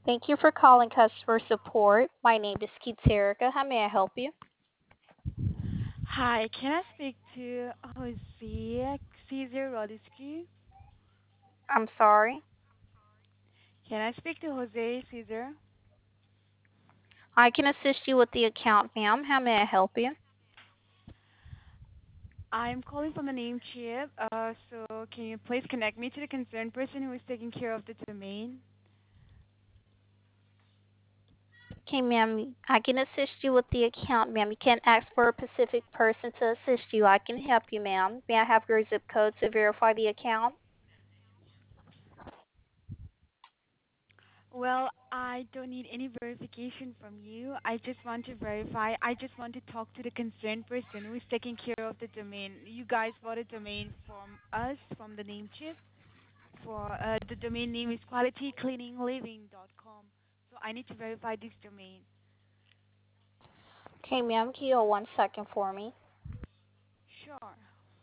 Thank you for calling customer support. My name is Keith Erica. How may I help you? Hi, can I speak to Jose Caesar Rodisky? I'm sorry. Can I speak to Jose Caesar? I can assist you with the account, ma'am. How may I help you? I'm calling from the name Chip. So can you please connect me to the concerned person who is taking care of the domain? Okay, ma'am. I can assist you with the account, ma'am. You can't ask for a specific person to assist you. I can help you, ma'am. May I have your zip code to verify the account? Well, I don't need any verification from you. I just want to verify. I just want to talk to the concerned person who is taking care of the domain. You guys bought a domain from us, from the name Chip. For the domain name is qualitycleaningliving.com. So I need to verify this domain. Okay, ma'am. Can you hold 1 second for me? Sure.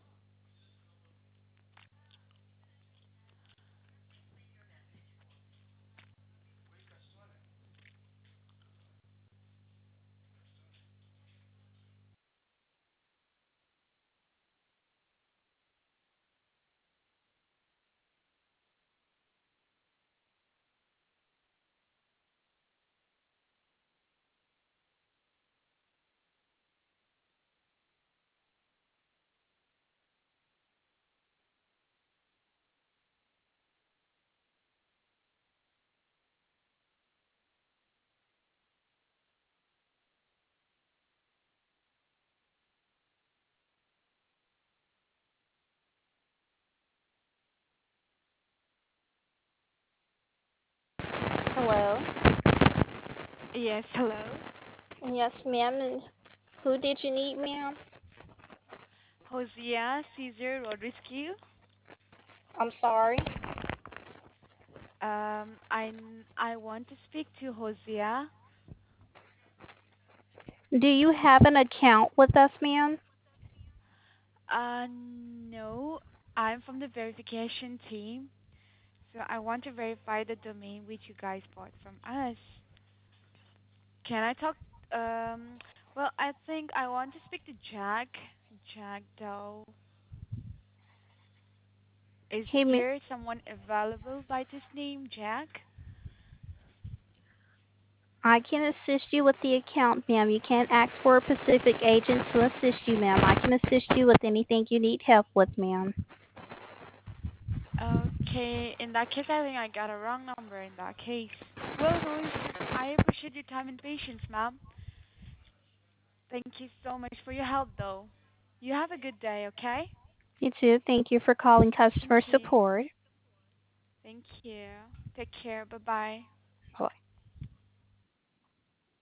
Hello? Yes, hello. Yes, ma'am. And who did you need, ma'am? Hosea Caesar Rodriguez. I'm sorry. I want to speak to Hosea. Do you have an account with us, ma'am? No, I'm from the verification team. So I want to verify the domain which you guys bought from us. Can I talk? Um, well, I think I want to speak to Jack. Jack Doe. Is Okay, ma'am. there someone available by this name, Jack? I can assist you with the account, ma'am. You can't ask for a specific agent to assist you, ma'am. I can assist you with anything you need help with, ma'am. Okay, in that case, I think I got a wrong number in that case. Well, no issues. I appreciate your time and patience, ma'am. Thank you so much for your help, though. You have a good day, okay? You too. Thank you for calling Thank customer you. support. Thank you. Take care. Bye bye. Bye.